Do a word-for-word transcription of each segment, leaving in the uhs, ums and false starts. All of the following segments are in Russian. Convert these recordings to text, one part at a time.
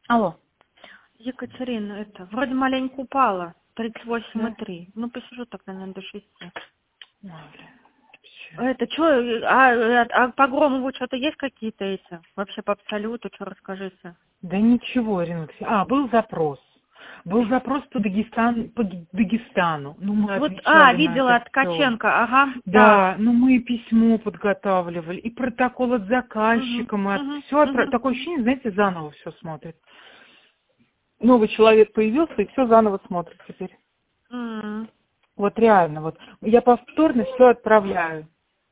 Алло. Екатерина, это, вроде маленько упала, тридцать восемь и Да. три. Ну, посижу так, наверное, до шести. Ну, блин. Всё. Это что, а, а, а по Громову что-то есть какие-то эти? Вообще по Абсолюту, что расскажите? Да ничего, Ирина Алексеевна. А, был запрос. Был запрос по, Дагестан, по Д- Дагестану. Ну, мы Вот, а, отвечали на видела это от все. Ткаченко, ага, так. Да, ну мы и письмо подготавливали, и протокол от Угу, заказчика, мы угу, все отправ... угу. Такое ощущение, знаете, заново все смотрит. Новый человек появился, и все заново смотрит теперь. М. Вот реально, вот. Я повторно все отправляю.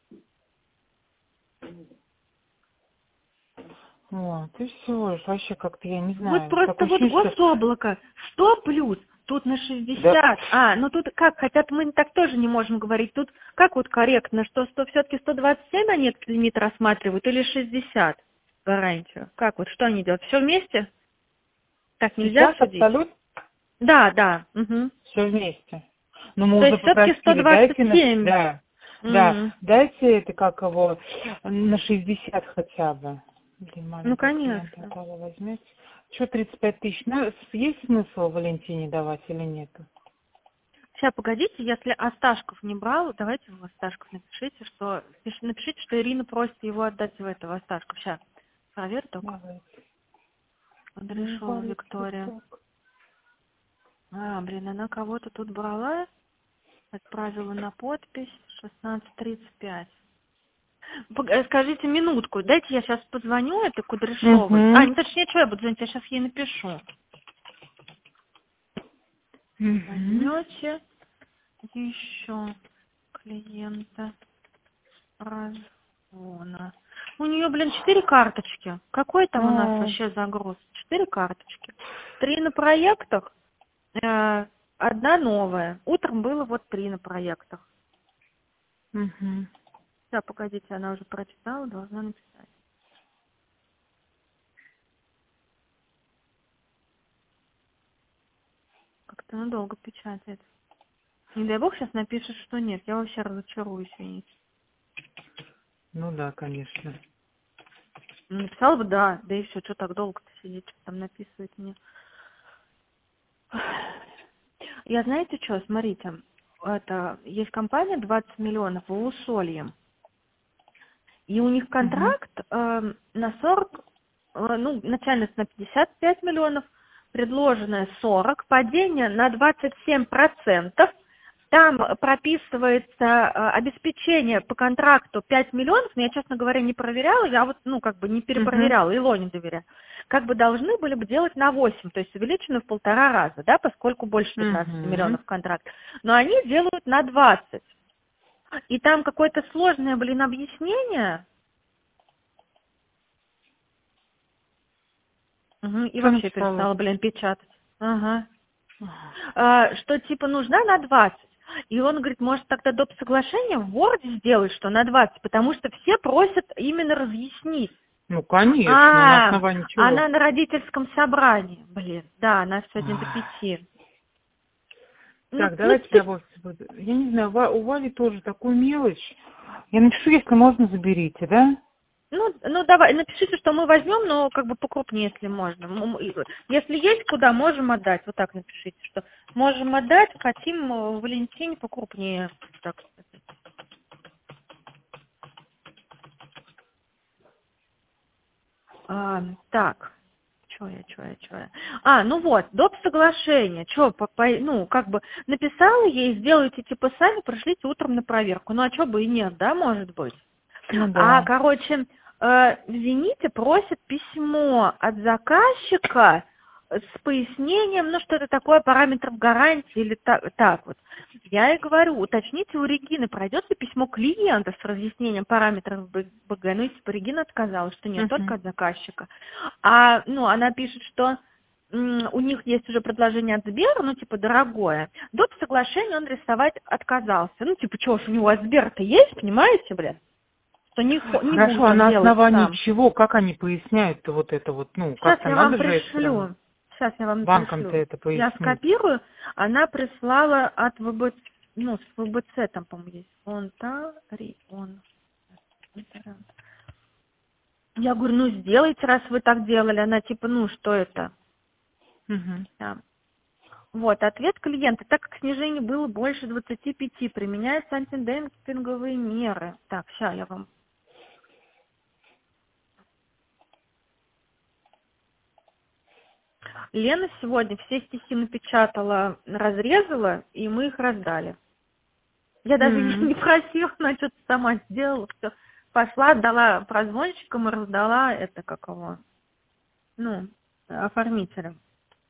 Вот, и все, вообще как-то, я не Вот знаю, просто такое вот ощущение, что... гособлако, сто плюс, тут на Да, шестьдесят. А, ну тут как, хотя мы так тоже не можем говорить. Тут как вот корректно, что сто, все-таки сто двадцать семь они этот лимит рассматривают или шестьдесят гарантию? Как вот, что они делают? Все вместе? Так нельзя сейчас судить? абсолютно Да, да. Угу. все вместе. Но мы То уже есть все-таки сто попросили, двадцать дайте на... семь. Да, да, М. дайте это как его на шестьдесят хотя бы. Блин, Ну, маленького клиента, конечно. кого возьмете? Что тридцать пять тысяч? Ну, с- есть смысл Валентине давать или нет? Сейчас, погодите, если Осташков не брал, давайте в Осташков напишите, что пиш- напишите, что Ирина просит его отдать в этого Осташков. Сейчас, проверь только. Давайте. Ну, Кудряшова валит вот Виктория. так. А, блин, она кого-то тут брала, отправила на подпись шестнадцать тридцать пять. Пог- э, Скажите минутку, дайте я сейчас позвоню этой Кудряшовой. А, Угу. не точнее, что я буду звонить, я сейчас ей напишу. Угу. Возьмете еще клиента разгона. У нее, блин, четыре карточки. Какой там у нас А, вообще загруз? Четыре карточки. Три на проектах, э, одна новая. Утром было вот три на проектах. угу. Сейчас, погодите, она уже прочитала, должна написать. Как-то она долго печатает. Не дай бог сейчас напишет, что нет. Я вообще разочаруюсь в ней. Ну да, конечно. Ну, написала бы да, да и все, что так долго-то сидеть, что там написывает мне. Я знаете что, смотрите, это есть компания двадцать миллионов в Усолье, и у них Угу. контракт э, на сорок, э, ну, начальность на пятьдесят пять миллионов, предложенное сорок, падение на двадцать семь процентов. Там прописывается э, обеспечение по контракту пять миллионов, но я, честно говоря, не проверяла, я вот, ну, как бы не Угу. перепроверяла, Ило не доверяю. Как бы должны были бы делать на восемь, то есть увеличено в полтора раза, да, поскольку больше пятнадцати Угу. миллионов контракт. Но они делают на двадцать. И там какое-то сложное, блин, объяснение. Мгм, и Что вообще написала? перестала, блин, печатать. Ага. Ага. А, что типа нужна на двадцать. И он говорит, может тогда доп. Соглашение в Word сделать, что на двадцать, потому что все просят именно разъяснить. Ну, конечно, на А, основании чего? она на родительском собрании, блин, да, она сегодня до пяти. Ну, Так, ну, давайте я ты- вот, вот- я не знаю, Ва- у Вали тоже такую мелочь. Я напишу, если можно, заберите, да? ну, ну, давай, напишите, что мы возьмем, но как бы покрупнее, если можно. М, м, и- Если есть куда, можем отдать. Вот так напишите, что можем отдать, хотим э, Валентине покрупнее. Так, А, так, что я, что я, что я. А, ну вот, доп. Соглашение. Что, по, по- ну, как бы написала ей, сделайте типа сами, пришлите утром на проверку. Ну, а что бы и нет, да, может быть? Ну А, да. короче, э, извините, просит письмо от заказчика с пояснением, ну, что-то такое, параметров гарантии или так, так вот. Я и говорю, уточните у Регины, пройдет ли письмо клиента с разъяснением параметров Б Г. Ну, если бы Регина отказала, что нет, Угу. только от заказчика. А, ну, она пишет, что м, у них есть уже предложение от Сбера, ну, типа, дорогое. Доп. Соглашение он рисовать отказался. Ну, типа, что ж, у него от Сбера-то есть, понимаете, блядь? Что не, хо- не Хорошо, будет а он на делать основании сам. чего, как они поясняют-то вот это вот, ну, Сейчас как-то я вам надо же это пришлю. Сейчас я вам банкам-то пришлю. это Я пояснить. скопирую. Она прислала от вэ бэ, ну, с вэ бэ цэ там, по-моему, есть. Онтарион. Я говорю, ну сделайте, раз вы так делали. Она типа, ну что это? Мгм. Да. Вот, ответ клиента. Так как снижение было больше двадцати пяти, применяются антидемпинговые меры. Так, сейчас я вам... Лена сегодня все стихи напечатала, разрезала, и мы их раздали. Я даже М. не просила, она что-то сама сделала, все. Пошла, отдала прозвонщикам и раздала это, как его, ну, оформителям.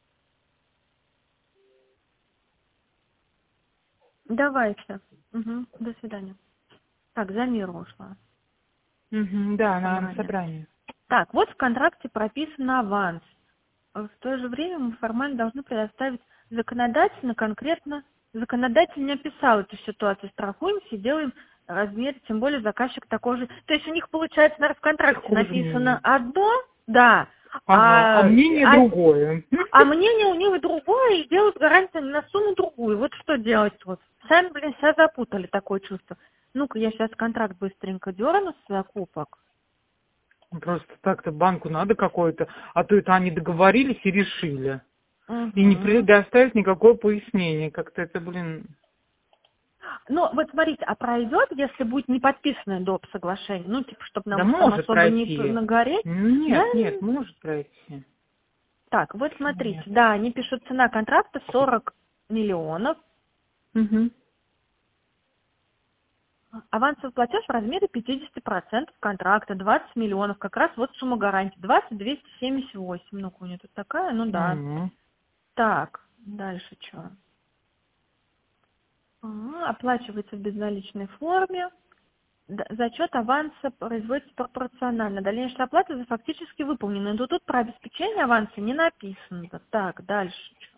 Давайте. Угу. До свидания. Так, за мир ушла. Мгм. Да, на, на Собрание. собрании. Так, вот в контракте прописан аванс. В то же время мы формально должны предоставить законодательно, конкретно. Законодатель не описал эту ситуацию. Страхуемся и делаем размер, тем более заказчик такой же. То есть у них, получается, наверное, в контракте Такое же написано мнение. одно, да, Ага, а а, мнение а, другое. а мнение у них другое, и делают гарантию на сумму другую. Вот что делать тут? Сами, блин, себя запутали, такое чувство. Ну-ка, я сейчас контракт быстренько дерну с закупок. Просто так-то банку надо какое-то, а то это они договорились и решили. И не Угу. предоставить никакое пояснение. Как-то это, блин... Ну, вот смотрите, а пройдет, если будет не подписанное доп. Соглашение? Ну, типа, чтобы Да нам там может особо не пройти. нагореть? Да? Нет, нет, может пройти. Так, вот смотрите, Нет. да, они пишут, цена контракта сорок миллионов, Угу. авансовый платеж в размере пятьдесят процентов контракта, двадцать миллионов, как раз вот сумма гарантии, двадцать двести семьдесят восемь. Ну-ка, у нее тут такая, ну да. Угу. Так, дальше что? Ага, оплачивается в безналичной форме. Д- Зачет аванса производится пропорционально. Дальнейшая оплата за фактически выполненную. Но тут про обеспечение аванса не написано. Так, дальше. чё?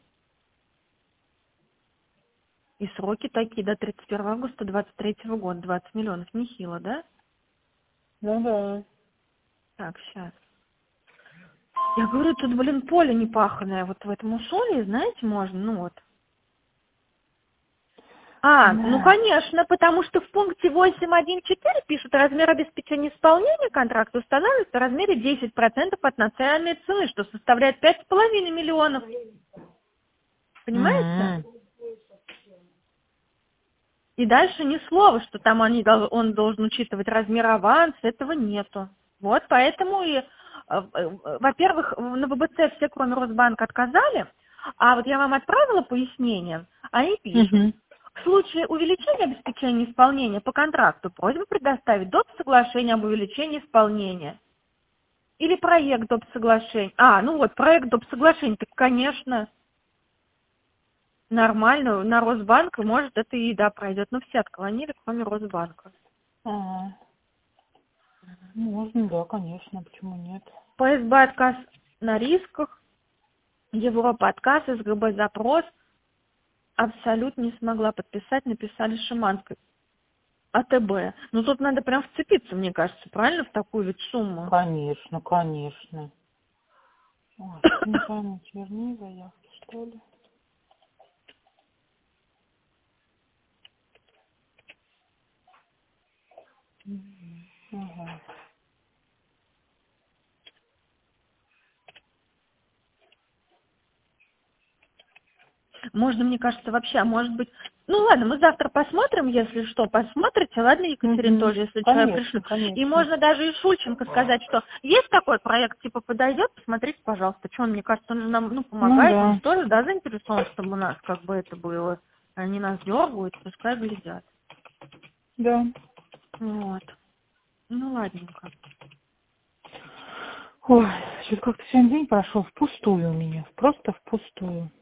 И сроки такие до тридцать первого августа двадцать третьего года. двадцать миллионов. Нехило, да? Ну да. Так, сейчас. Я говорю, тут, блин, поле непаханное. Вот в этом условии, знаете, можно, ну вот. А, ну Да. конечно, потому что в пункте восемь один четыре пишут, размер обеспечения исполнения контракта устанавливается в размере десять процентов от национальной цены, что составляет пять с половиной миллионов. Понимаете? М. И дальше ни слова, что там они, дол- он должен учитывать размер аванса, этого нету. Вот поэтому и, э, э, во-первых, на ВБЦ все, кроме Росбанка, отказали, а вот я вам отправила пояснение, они пишут. Мгм. В случае увеличения обеспечения исполнения по контракту просьба предоставить доп. Соглашение об увеличении исполнения. Или проект доп. Соглашения. А, ну вот, проект доп. Соглашения, так, конечно, нормально, на Росбанк, может, это и, да, пройдет. Но все отклонили, кроме Росбанка. Ага. Можно, да, конечно, почему нет? ПСБ отказ на рисках, Европа отказ, СГБ запрос. Абсолют не смогла подписать, написали Шиманской. АТБ. Ну тут надо прям вцепиться, мне кажется, правильно, в такую ведь сумму? Конечно, конечно. Ой, не пойму, вернее заявки, что ли? Мгм. Ага. Можно, мне кажется, вообще, а может быть... Ну ладно, мы завтра посмотрим, если что, посмотрите. Ладно, Екатерина, Мгм. тоже, если человек Конечно, решит. И конечно. можно даже и Шульченко сказать, что есть такой проект, типа, подойдет, посмотрите, пожалуйста. Что он, мне кажется, он же нам, ну, Ну помогает, он да. же тоже, да, заинтересован, чтобы у нас, как бы, это было. Они нас дергают, пускай глядят. Да. Вот. Ну, ладненько. Ой, что-то как-то сегодня день прошел впустую у меня. Просто впустую.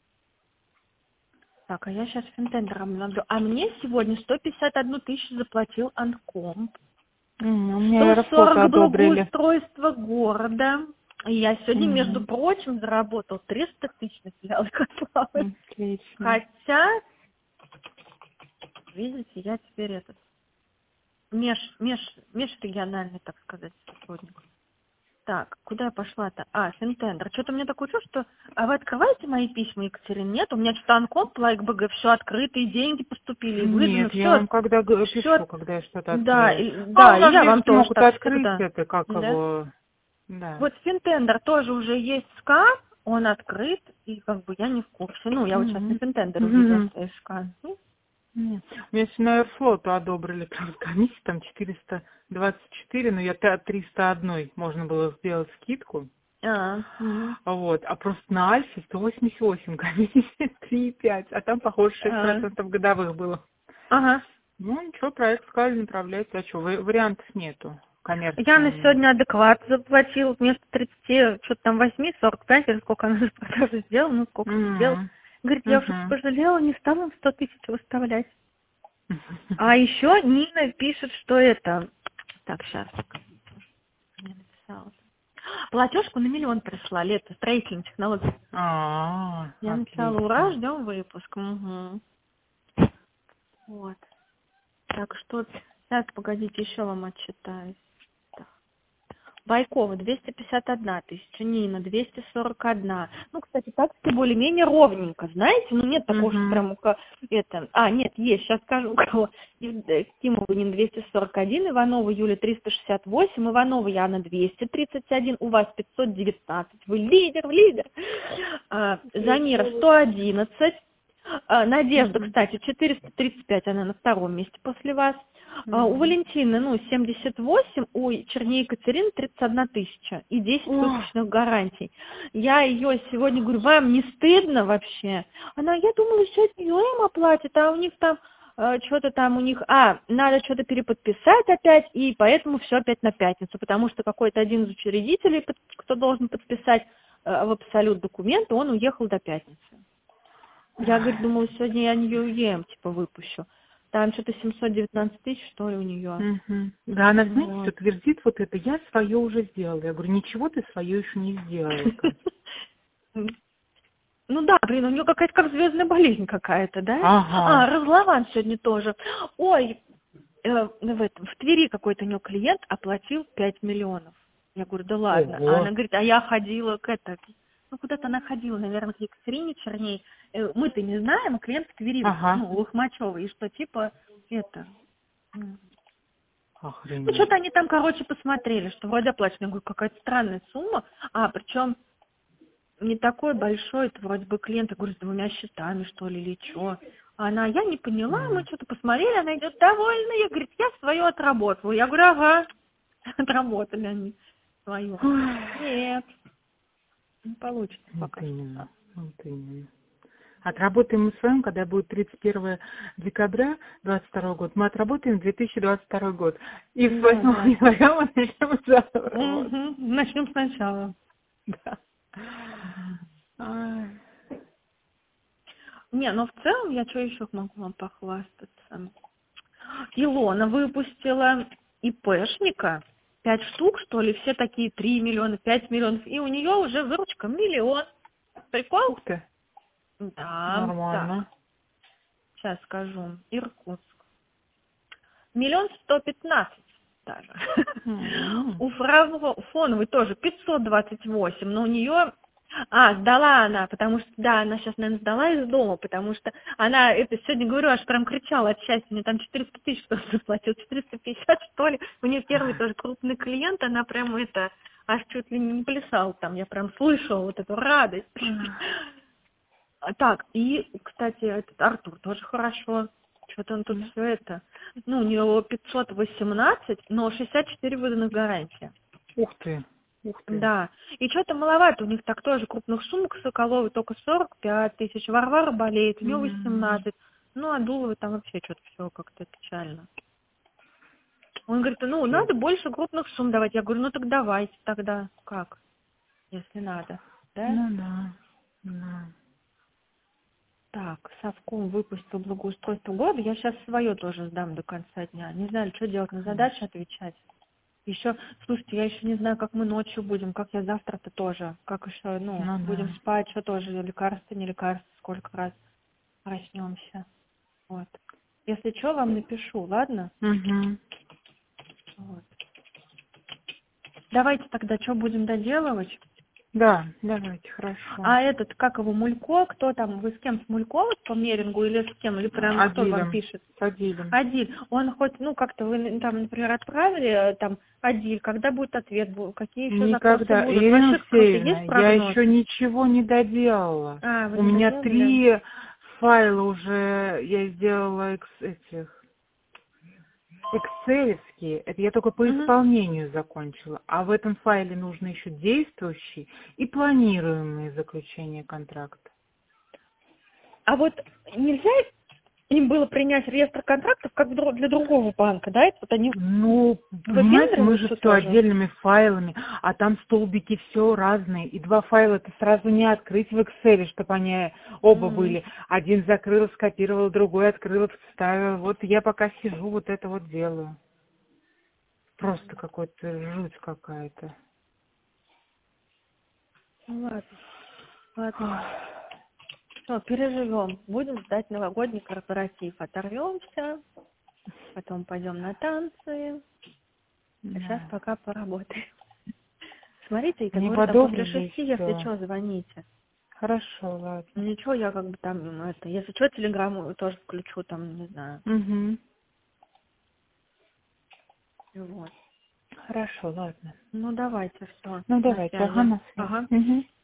Так, а я сейчас финтендером наберу. А мне сегодня сто пятьдесят одну тысячу заплатил Анком. М, У меня сто аэрофлоты сорок одобрили. благоустройство города. И я сегодня, между Мгм. прочим, заработал триста тысяч на филиалы Котловой. Отлично. Хотя, видите, я теперь этот меж, меж, межрегиональный, так сказать, сотрудник. Так, куда я пошла-то? А, Финтендер. Что-то у меня такое чувство, что... А вы открываете мои письма, Екатерина? Нет, у меня что-то Анком, Лайк.БГ, все открыто, и деньги поступили, и выдано, Нет, я все. вам когда г- Все, пишу, когда я что-то да, открою. и, А у да, и нас я вам девушки тоже могут так открыть всегда. это, как Да? его... Да. Вот Финтендер тоже уже есть СКА, он открыт, и как бы я не в курсе. Ну, я вот сейчас на Мгм. Финтендер увидела Мгм. ТСК. Ну, Нет. У меня еще на Airflow одобрили комиссию, там четыреста двадцать четыре, но я т- триста один можно было сделать скидку. а, мгм. Вот. А просто на Альфе сто восемьдесят восемь комиссия, три и пять, а там, похоже, шесть А, процентов годовых было. ага. Ну, ничего, проект сказали, направляйте. А что, вариантов нету Я на коммерции? сегодня адекват заплатил вместо тридцати, что-то там восемь, сорок пять, или сколько она за продажу сделала, ну сколько сделал. М, Говорит, я уже мгм. пожалела, не стала им сто тысяч выставлять. А еще Нина пишет, что это... Так, сейчас. Я написала. Платежку на миллион прислали, это строительные технологии. А, Я написала, ура, отлично. ждем выпуск. Угу. Вот. Так что, сейчас, погодите, еще вам отчитаюсь. Так. Байкова двести пятьдесят одна тысяча, Нина двести сорок одна. Ну, кстати, так все более-менее ровненько, знаете, ну нет такого, что Мгм. прям у ко- это... А, нет, есть, сейчас скажу, у кого. Кимова Нина двести сорок один, Иванова Юля триста шестьдесят восемь, Иванова Яна двести тридцать один, у вас пятьсот девятнадцать. Вы лидер, вы лидер. А, Замира сто одиннадцать. А, Надежда, Мгм. кстати, четыреста тридцать пять, она на втором месте после вас. А, У Мгм. Валентины, ну, семьдесят восемь, у Черней Екатерины тридцать одна тысяча и десять Ох, суточных гарантий. Я ее сегодня говорю, вам не стыдно вообще? Она, я думала, сегодня ее им оплатят, а у них там э, что-то там у них, а, надо что-то переподписать опять, и поэтому все опять на пятницу, потому что какой-то один из учредителей, под- кто должен подписать э, в абсолют документы, он уехал до пятницы. Я, говорит, думала, сегодня я не ем, типа, выпущу. Там что-то семьсот девятнадцать тысяч, что ли, у нее. мгм. Да, она, знаете, все Вот. твердит вот это, я свое уже сделала. Я говорю, ничего ты свое еще не сделала, Катя. Ну да, блин, у нее какая-то как звездная болезнь какая-то, да? А, Ага. разлован сегодня тоже. Ой, э, в этом, в Твери какой-то у нее клиент оплатил пять миллионов. Я говорю, да ладно. А она Ого. говорит, а я ходила к это, ну куда-то она ходила, наверное, к Екатерине Черней. Э, Мы-то не знаем, а клиент в Твери, Ага. ну, Лохмачева, и что типа это. м, Ну, Охренеть. что-то они там, короче, посмотрели, что вроде оплачено. Я говорю, какая-то странная сумма. А, причем не такой большой, это вроде бы клиент, я говорю, с двумя счетами, что ли, или что. А она, я не поняла, мы М. что-то посмотрели, она идет довольная, говорит, я свое отработала. Я говорю, ага, отработали они свое. Ой. Нет, не получится Вот пока что. именно. Вот именно. Отработаем мы с вами, когда будет тридцать первого декабря двадцать второго года. Мы отработаем две тысячи двадцать второй год. И с Да, восьмого да. января мы начнем заново работать. Угу. Начнем сначала. Да. Ай. Не, ну в целом я что еще могу вам похвастаться? Илона выпустила ИПшника, пять штук, что ли, все такие три миллиона, пять миллионов, и у нее уже выручка миллион. Прикол? Ух ты. Да, так, Нормально. сейчас скажу. Иркутск. Миллион сто пятнадцать даже. М. У Фраво- фоновой тоже пятьсот двадцать восемь, но у нее... А, сдала она, потому что, да, она сейчас, наверное, сдала из дома, потому что она, это сегодня, говорю, аж прям кричала от счастья, мне там четыреста тысяч кто-то заплатил, четыреста пятьдесят, что ли. У нее первый тоже крупный клиент, она прям это, аж чуть ли не плясала там, я прям слышала вот эту радость. А, Так, и, кстати, этот Артур тоже хорошо. Что-то он тут Да. все это. Ну, у него пятьсот восемнадцать, но шестьдесят четыре выданных гарантия. Ух ты. Ух ты. Да. И что-то маловато. У них так тоже крупных сумок Соколовой только сорок пять тысяч. Варвара болеет, у нее М. восемнадцать. Ну, а Дуловой там вообще что-то все как-то печально. Он говорит, ну, Жесть. надо больше крупных сумм давать. Я говорю, ну так давайте тогда. Как? Если надо. Да? Ну да. Да. Так, Совком выпустил благоустройство города. Я сейчас свое тоже сдам до конца дня. Не знаю, что делать, на задачи отвечать. Еще, слушайте, я еще не знаю, как мы ночью будем, как я завтра-то тоже. Как еще, ну, Ну будем да. спать, что тоже, лекарства, не лекарства, сколько раз проснемся. Вот. Если что, вам напишу, ладно? Угу. Вот. Давайте тогда что будем доделывать? Да, давайте, хорошо. А этот, как его, Мулько, кто там, вы с кем, с Мулько вот по Мерингу или с кем, или прям кто вам Адилем. пишет? Адилем. Адиль, он хоть, ну, как-то вы там, например, отправили, там, Адиль, когда будет ответ, бу- какие еще запросы Никогда. будут? Ирина Вообще какой-то Алексеевна, есть я прогноз? еще ничего не доделала. А, вы У не меня доделали? три файла уже я сделала экс- этих экселевские. Это я только по Мгм. исполнению закончила. А в этом файле нужно еще действующий и планируемые заключения контракта. А вот нельзя им было принять реестр контрактов как дру- для другого банка, да? Это вот они Ну, понимаете, мы же выпендриваются все тоже? отдельными файлами, а там столбики все разные, и два файла это сразу не открыть в Excel, чтобы они оба М. были. Один закрыл, скопировал, другой открыл, вставил. Вот я пока сижу, вот это вот делаю. Просто какой-то жуть какая-то. Ну ладно, ладно. Что, переживем. Будем ждать новогодний корпоратив. Оторвемся, потом пойдем на танцы. А сейчас Да. пока поработаем. Смотрите, я Не говорю, там после подолгу же шести, если все. что, звоните. Хорошо, ладно. Ну ничего, я как бы там, ну, это, если что, телеграмму тоже включу, там, не знаю. Угу. Вот. Хорошо, ладно. Ну давайте, все, Ну на давайте, ага, связи. на связи. Ага. Угу.